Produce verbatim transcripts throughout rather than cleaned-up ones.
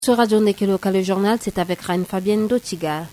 Sur Radio Ndekeluka, le journal, c'est avec Raine Fabienne Dotiga.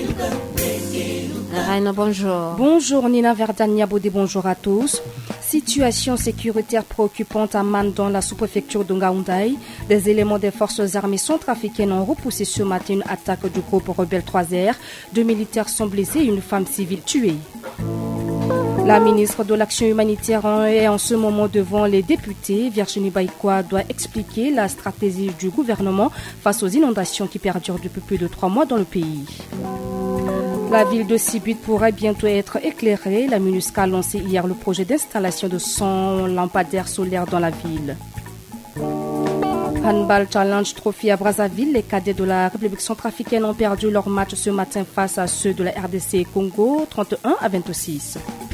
Raine, bonjour. Bonjour Nina Verdania Bodé, bonjour à tous. Situation sécuritaire préoccupante à Man dans la sous-préfecture de Ngaoundai. Des éléments des forces armées centrafricaines ont repoussé ce matin une attaque du groupe rebelle trois R. Deux militaires sont blessés et une femme civile tuée. La ministre de l'Action humanitaire est en ce moment devant les députés. Virginie Baïkoa doit expliquer la stratégie du gouvernement face aux inondations qui perdurent depuis plus de trois mois dans le pays. La ville de Sibut pourrait bientôt être éclairée. La MINUSCA a lancé hier le projet d'installation de cent lampadaires solaires dans la ville. Handball Challenge Trophy à Brazzaville, les cadets de la République centrafricaine ont perdu leur match ce matin face à ceux de la R D C Congo, trente et un à vingt-six.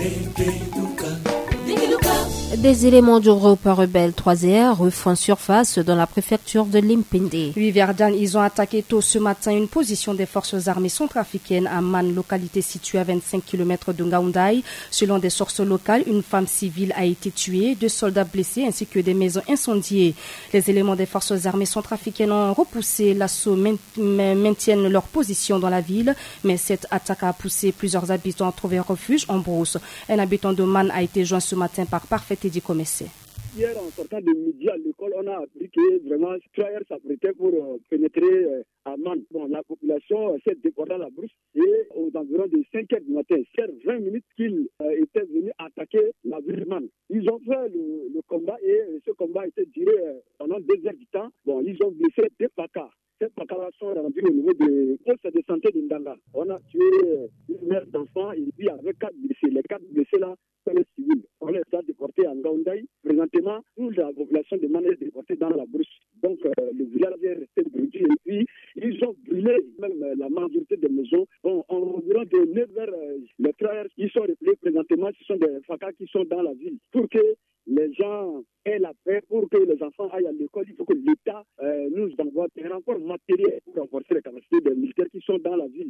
Des éléments du groupe rebelle trois R refont surface dans la préfecture de Limpindi. Oui, Verdun, ils ont attaqué tôt ce matin une position des forces armées centrafricaines à Man, localité située à vingt-cinq kilomètres de Ngaoundai. Selon des sources locales, une femme civile a été tuée, deux soldats blessés ainsi que des maisons incendiées. Les éléments des forces armées centrafricaines ont repoussé l'assaut, maintiennent leur position dans la ville, mais cette attaque a poussé plusieurs habitants à trouver refuge en brousse. Un habitant de Man a été joint ce matin par Parfait Teddy Comessé. Hier, en sortant de midi à l'école, on a appris que vraiment trois R s'apprêtait pour euh, pénétrer euh, à Man. Bon, la population euh, s'est déportée à la brousse et aux environs de cinq heures du matin, c'est vingt minutes qu'ils euh, étaient venus attaquer la ville de Man. Ils ont fait le, le combat et euh, ce combat a été duré euh, pendant deux heures du temps. Bon, ils ont blessé deux pacas. Ces pacas sont rendus au niveau de poste de santé d'Indanga. On a tué euh, une mère d'enfant et puis avec quatre blessés. Les quatre blessés là sont les civils. On les a déportés à Ngaoundai. Présentement, toute la population de Man est déportée dans la brousse. Donc, euh, le village est resté brûlé. Et puis, ils ont brûlé même euh, la majorité des maisons. Bon, environ de neuf heures, euh, les frères qui sont repliés présentement, ce sont des facas qui sont dans la ville. Pour que les gens aient la paix, pour que les enfants aillent à l'école, il faut que l'État euh, nous envoie des renforts matériels pour renforcer les capacités des militaires qui sont dans la ville.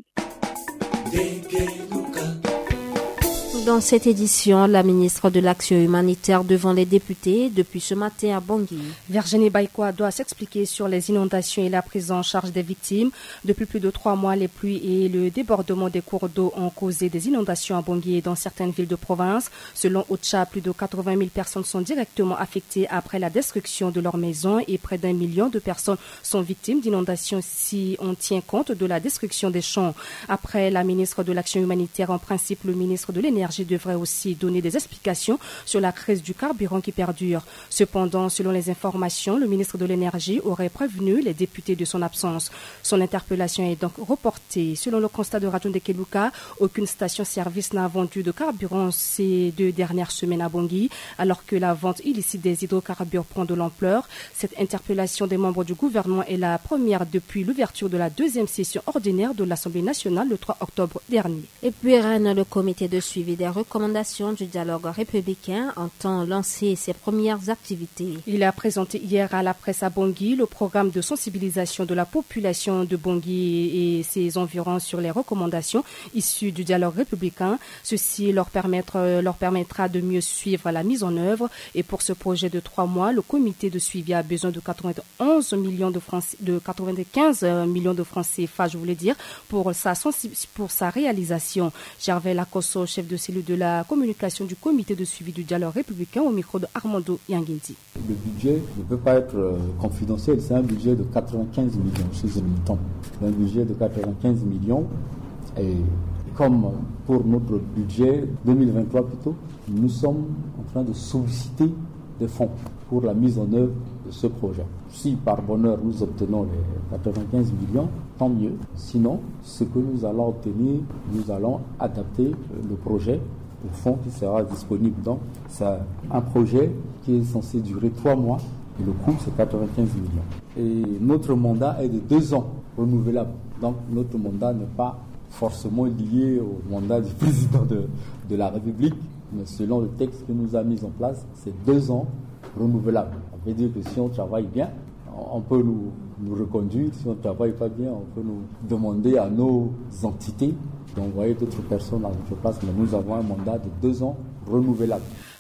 Dans cette édition, la ministre de l'Action humanitaire devant les députés depuis ce matin à Bangui. Virginie Baïkoa doit s'expliquer sur les inondations et la prise en charge des victimes. Depuis plus de trois mois, les pluies et le débordement des cours d'eau ont causé des inondations à Bangui et dans certaines villes de province. Selon Ocha, plus de quatre-vingt mille personnes sont directement affectées après la destruction de leurs maisons et près d'un million de personnes sont victimes d'inondations si on tient compte de la destruction des champs. Après la ministre de l'Action humanitaire, en principe, le ministre de l'Énergie devrait aussi donner des explications sur la crise du carburant qui perdure. Cependant, selon les informations, le ministre de l'Énergie aurait prévenu les députés de son absence. Son interpellation est donc reportée. Selon le constat de Radio Ndekeluka, aucune station-service n'a vendu de carburant ces deux dernières semaines à Bangui, alors que la vente illicite des hydrocarbures prend de l'ampleur. Cette interpellation des membres du gouvernement est la première depuis l'ouverture de la deuxième session ordinaire de l'Assemblée nationale le trois octobre dernier. Et puis, Rennes, le comité de suivi des recommandations du dialogue républicain entend lancer ses premières activités. Il a présenté hier à la presse à Bangui le programme de sensibilisation de la population de Bangui et ses environs sur les recommandations issues du dialogue républicain. Ceci leur, permettre, leur permettra de mieux suivre la mise en œuvre. Et pour ce projet de trois mois, le comité de suivi a besoin de quatre-vingt-onze millions de francs, de quatre-vingt-quinze millions de francs C F A, je voulais dire, pour sa, pour sa réalisation. Gervais Lacosso, chef de cellule de la communication du comité de suivi du dialogue républicain, au micro de Armando Yanguindi. Le budget ne peut pas être euh, confidentiel, c'est un budget de quatre-vingt-quinze millions, si je me trompe. Un budget de quatre-vingt-quinze millions. Et comme pour notre budget deux mille vingt-trois plutôt, nous sommes en train de solliciter des fonds pour la mise en œuvre de ce projet. Si par bonheur nous obtenons les quatre-vingt-quinze millions, tant mieux. Sinon, ce que nous allons obtenir, nous allons adapter le projet au fonds qui sera disponible. Donc, c'est un projet qui est censé durer trois mois et le coût, c'est quatre-vingt-quinze millions. Et notre mandat est de deux ans renouvelable. Donc, notre mandat n'est pas forcément lié au mandat du président de, de la République, mais selon le texte que nous avons mis en place, c'est deux ans renouvelables. Ça veut dire que si on travaille bien, on peut nous, nous reconduire. Si on ne travaille pas bien, on peut nous demander à nos entités d'envoyer d'autres personnes à notre place. Mais nous avons un mandat de deux ans renouvelable.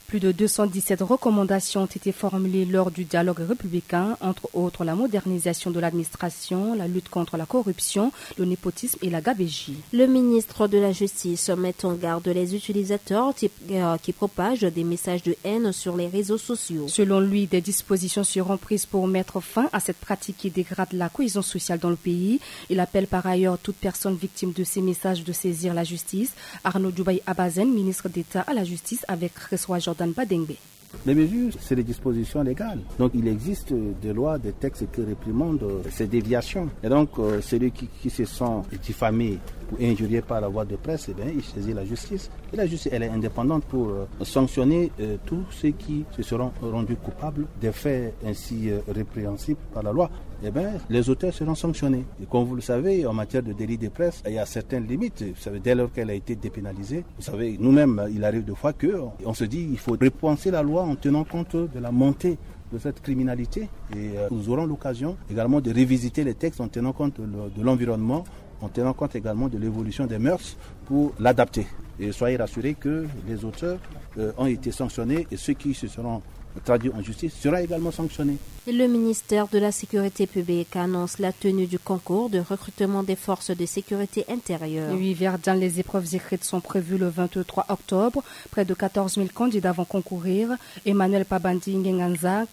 Plus de deux cent dix-sept recommandations ont été formulées lors du dialogue républicain, entre autres la modernisation de l'administration, la lutte contre la corruption, le népotisme et la gabegie. Le ministre de la Justice met en garde les utilisateurs qui, euh, qui propagent des messages de haine sur les réseaux sociaux. Selon lui, des dispositions seront prises pour mettre fin à cette pratique qui dégrade la cohésion sociale dans le pays. Il appelle par ailleurs toute personne victime de ces messages de saisir la justice. Arnaud Djoubaï Abazen, ministre d'État à la Justice, avec Ressoa Jordan Badengbe. Les mesures, c'est des dispositions légales. Donc il existe des lois, des textes qui réprimandent ces déviations. Et donc euh, celui qui, qui se sent diffamé ou injurié par la voie de presse, eh bien, il saisit la justice. Et la justice, elle est indépendante pour euh, sanctionner euh, tous ceux qui se seront rendus coupables des faits ainsi euh, répréhensibles par la loi. Eh bien, les auteurs seront sanctionnés. Et comme vous le savez, en matière de délit de presse, il y a certaines limites. Vous savez, dès lors qu'elle a été dépénalisée, vous savez, nous-mêmes, il arrive de fois qu'on se dit qu'il faut repenser la loi en tenant compte de la montée de cette criminalité. Et euh, nous aurons l'occasion également de révisiter les textes en tenant compte de, de l'environnement, en tenant compte également de l'évolution des mœurs pour l'adapter. Et soyez rassurés que les auteurs euh, ont été sanctionnés et ceux qui se seront traduits en justice seront également sanctionnés. Le ministère de la Sécurité publique annonce la tenue du concours de recrutement des forces de sécurité intérieure. Oui, Verdun, les épreuves écrites sont prévues le vingt-trois octobre. Près de quatorze mille candidats vont concourir. Emmanuel Pabandi Ngenzaka,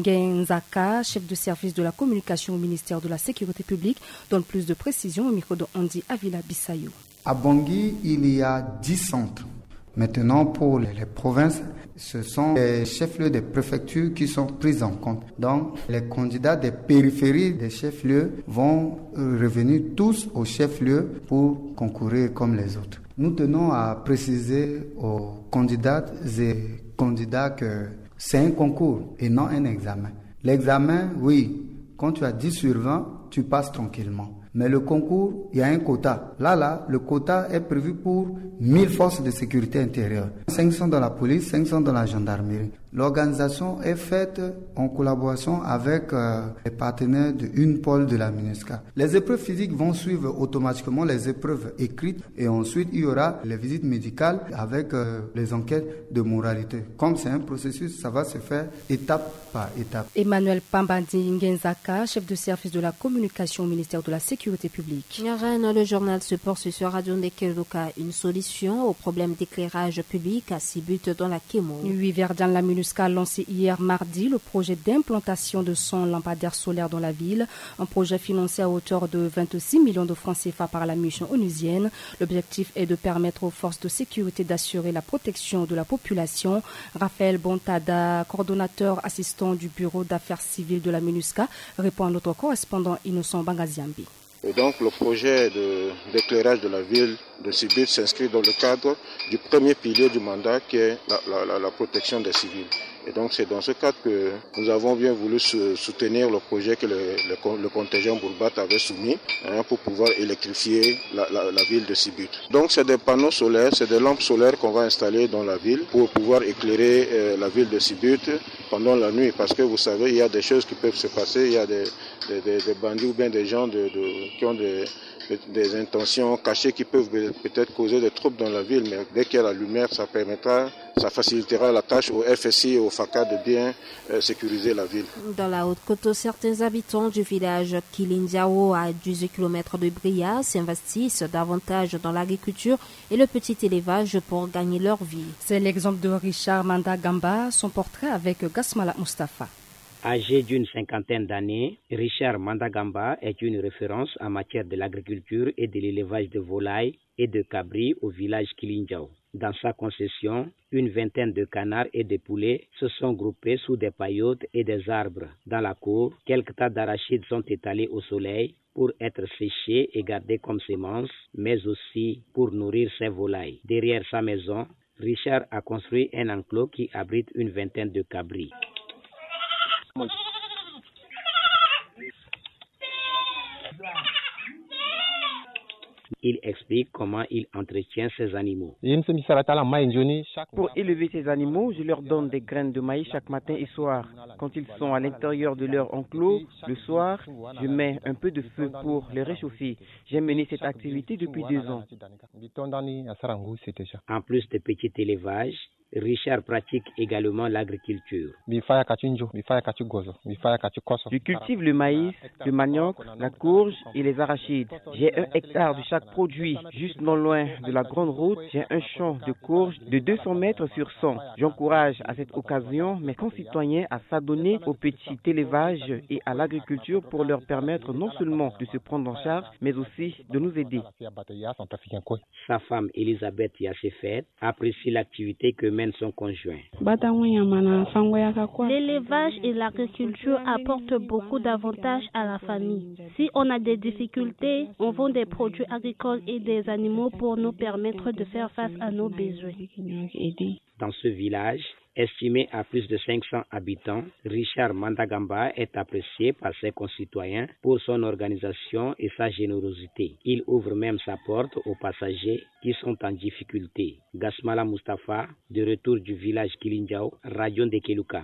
euh, chef de service de la communication au ministère de la Sécurité publique, donne plus de précisions au micro de Andy Avila Bissayou. À Bangui, il y a dix centres. Maintenant, pour les, les provinces, ce sont les chefs-lieux des préfectures qui sont pris en compte. Donc, les candidats des périphéries des chefs-lieux vont revenir tous aux chefs-lieux pour concourir comme les autres. Nous tenons à préciser aux candidats et candidats que c'est un concours et non un examen. L'examen, oui, quand tu as dix sur vingt, tu passes tranquillement. Mais le concours, il y a un quota. Là, là, le quota est prévu pour mille forces de sécurité intérieure. cinq cents dans la police, cinq cents dans la gendarmerie. L'organisation est faite en collaboration avec euh, les partenaires de une pôle de la MINUSCA. Les épreuves physiques vont suivre automatiquement les épreuves écrites et ensuite il y aura les visites médicales avec euh, les enquêtes de moralité. Comme c'est un processus, ça va se faire étape par étape. Emmanuel Pambandi Ngenzaka, chef de service de la communication au ministère de la Sécurité publique. Rennes, le journal se poursuit sur Radio Ndekeluka. Une solution au problème d'éclairage public à Sibut dans la Kémo. Oui, Verdun, la MINUSCA a lancé hier mardi le projet d'implantation de cent lampadaires solaires dans la ville. Un projet financé à hauteur de vingt-six millions de francs C F A par la mission onusienne. L'objectif est de permettre aux forces de sécurité d'assurer la protection de la population. Raphaël Bontada, coordonnateur assistant du bureau d'affaires civiles de la MINUSCA, répond à notre correspondant Innocent Bangaziambi. Et donc le projet de, d'éclairage de la ville de Sibut s'inscrit dans le cadre du premier pilier du mandat qui est la, la, la protection des civils. Et donc c'est dans ce cadre que nous avons bien voulu soutenir le projet que le, le, le contingent Bourbat avait soumis hein, pour pouvoir électrifier la, la, la ville de Sibut. Donc c'est des panneaux solaires, c'est des lampes solaires qu'on va installer dans la ville pour pouvoir éclairer euh, la ville de Sibut pendant la nuit. Parce que vous savez, il y a des choses qui peuvent se passer, il y a des, des, des, des bandits ou bien des gens de, de, qui ont des... des intentions cachées qui peuvent peut-être causer des troubles dans la ville, mais dès qu'il y a la lumière, ça permettra, ça facilitera la tâche au F S I et au F A C A de bien euh, sécuriser la ville. Dans la Haute-Côte, certains habitants du village Kilindiao, à douze kilomètres de Bria, s'investissent davantage dans l'agriculture et le petit élevage pour gagner leur vie. C'est l'exemple de Richard Mandagamba, son portrait avec Gasmala Mustafa. Âgé d'une cinquantaine d'années, Richard Mandagamba est une référence en matière de l'agriculture et de l'élevage de volailles et de cabris au village Kilindiao. Dans sa concession, une vingtaine de canards et de poulets se sont groupés sous des paillotes et des arbres. Dans la cour, quelques tas d'arachides sont étalés au soleil pour être séchés et gardés comme semences, mais aussi pour nourrir ses volailles. Derrière sa maison, Richard a construit un enclos qui abrite une vingtaine de cabris. Il explique comment il entretient ses animaux. Pour élever ces animaux, je leur donne des graines de maïs chaque matin et soir. Quand ils sont à l'intérieur de leur enclos, le soir, je mets un peu de feu pour les réchauffer. J'ai mené cette activité depuis deux ans. En plus de petit élevage, Richard pratique également l'agriculture. Je cultive le maïs, le manioc, la courge et les arachides. J'ai un hectare de chaque produit. Juste non loin de la grande route, j'ai un champ de courge de deux cents mètres sur cent. J'encourage à cette occasion mes concitoyens à s'adonner au petit élevage et à l'agriculture pour leur permettre non seulement de se prendre en charge, mais aussi de nous aider. Sa femme, Elisabeth Yassefet, apprécie l'activité que mène son conjoint. L'élevage et l'agriculture apportent beaucoup d'avantages à la famille. Si on a des difficultés, on vend des produits agricoles et des animaux pour nous permettre de faire face à nos besoins. Dans ce village, estimé à plus de cinq cents habitants, Richard Mandagamba est apprécié par ses concitoyens pour son organisation et sa générosité. Il ouvre même sa porte aux passagers qui sont en difficulté. Gasmala Mustafa, de retour du village Kilindiao, Radio Ndekeluka.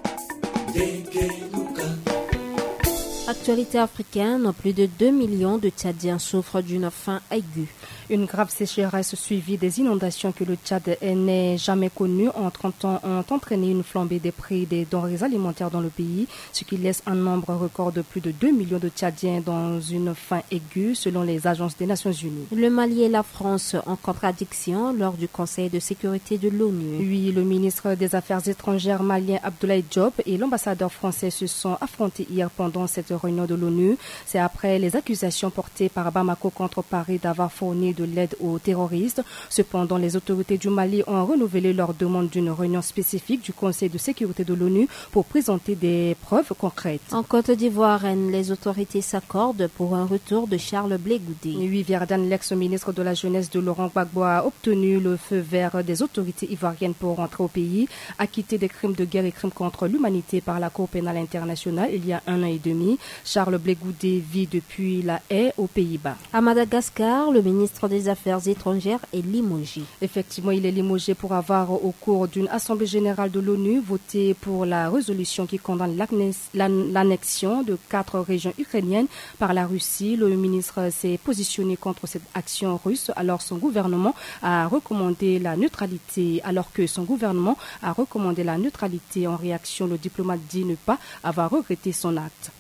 Actualité africaine, plus de deux millions de Tchadiens souffrent d'une faim aiguë. Une grave sécheresse suivie des inondations que le Tchad n'est jamais connues en trente ans ont entraîné une flambée des prix des denrées alimentaires dans le pays, ce qui laisse un nombre record de plus de deux millions de Tchadiens dans une faim aiguë selon les agences des Nations Unies. Le Mali et la France en contradiction lors du Conseil de sécurité de l'ONU. Oui, le ministre des Affaires étrangères malien Abdoulaye Diop et l'ambassadeur français se sont affrontés hier pendant cette réunion de l'ONU. C'est après les accusations portées par Bamako contre Paris d'avoir fourni de l'aide aux terroristes. Cependant, les autorités du Mali ont renouvelé leur demande d'une réunion spécifique du Conseil de sécurité de l'ONU pour présenter des preuves concrètes. En Côte d'Ivoire, les autorités s'accordent pour un retour de Charles Blé Goudé. Oui, Verdane, l'ex-ministre de la Jeunesse de Laurent Gbagbo, a obtenu le feu vert des autorités ivoiriennes pour rentrer au pays, acquitté des crimes de guerre et crimes contre l'humanité par la Cour pénale internationale il y a un an et demi. Charles Blé Goudé vit depuis La Haye aux Pays-Bas. À Madagascar, le ministre des Affaires étrangères est limogé. Effectivement, il est limogé pour avoir, au cours d'une assemblée générale de l'ONU, voté pour la résolution qui condamne l'annexion de quatre régions ukrainiennes par la Russie. Le ministre s'est positionné contre cette action russe, alors son gouvernement a recommandé la neutralité. Alors que son gouvernement a recommandé la neutralité en réaction, le diplomate dit ne pas avoir regretté son acte.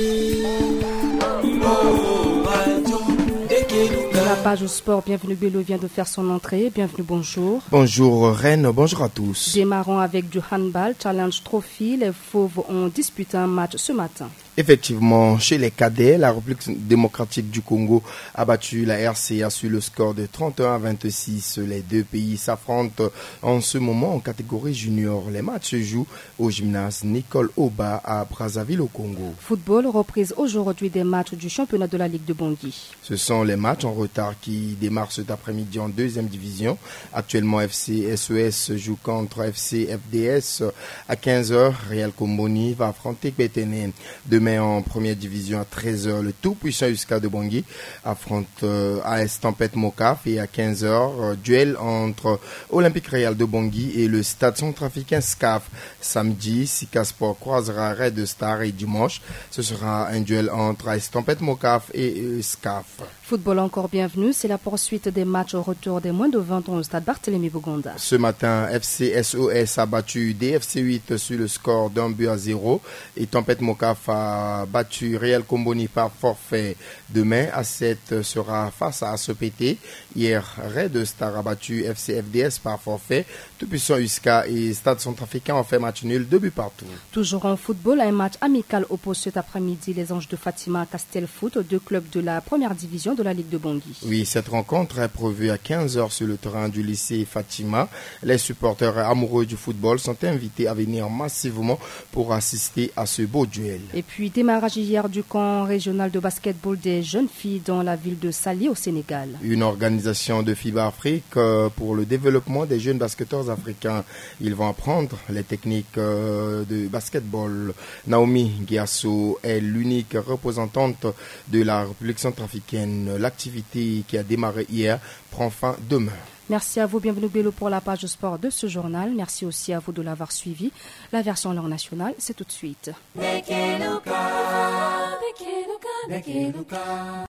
La page au sport, bienvenue Bello vient de faire son entrée. Bienvenue, bonjour. Bonjour Reine, bonjour à tous. Démarrons avec du handball, Challenge Trophy. Les Fauves ont disputé un match ce matin. Effectivement, chez les cadets, la République démocratique du Congo a battu la R C A sur le score de trente et un à vingt-six. Les deux pays s'affrontent en ce moment en catégorie junior. Les matchs se jouent au gymnase Nicole Oba à Brazzaville au Congo. Football, reprise aujourd'hui des matchs du championnat de la Ligue de Bangui. Ce sont les matchs en retard qui démarrent cet après-midi en deuxième division. Actuellement, F C S O S joue contre F C F D S à quinze heures. Real Comboni va affronter Betenen. Demain, en première division à treize heures, le tout-puissant U S C A de Bangui affronte euh, A S Tempête Mocaf et à quinze heures, euh, duel entre Olympique Real de Bangui et le Stade Centrafricain S C A F. Samedi, Sika Sport croisera Red Star et dimanche, ce sera un duel entre A S Tempête Mocaf et euh, S C A F. Football encore bienvenue, c'est la poursuite des matchs au retour des moins de vingt ans au stade Barthélemy Boganda. Ce matin, F C S O S a battu D F C huit sur le score d'un but à zéro et Tempête Mocaf a battu Real Comboni par forfait. Demain, A sept sera face à A C P T. Hier, Red Star a battu F C F D S par forfait. Tout-puissant U S C A et Stade Centrafricain ont fait match nul, deux buts partout. Toujours en football, un match amical oppose cet après-midi les Anges de Fatima à Castel Foot, deux clubs de la première division de la Ligue de Bangui. Oui, cette rencontre est prévue à quinze heures sur le terrain du lycée Fatima. Les supporters amoureux du football sont invités à venir massivement pour assister à ce beau duel. Et puis, démarrage hier du camp régional de basketball des jeunes filles dans la ville de Saly au Sénégal. Une organisation de FIBA Afrique pour le développement des jeunes basketteurs africains. Ils vont apprendre les techniques de basketball. Naomi Giasso est l'unique représentante de la République centrafricaine. L'activité qui a démarré hier prend fin demain. Merci à vous, bienvenue Bello pour la page sport de ce journal. Merci aussi à vous de l'avoir suivi. La version langue nationale, c'est tout de suite.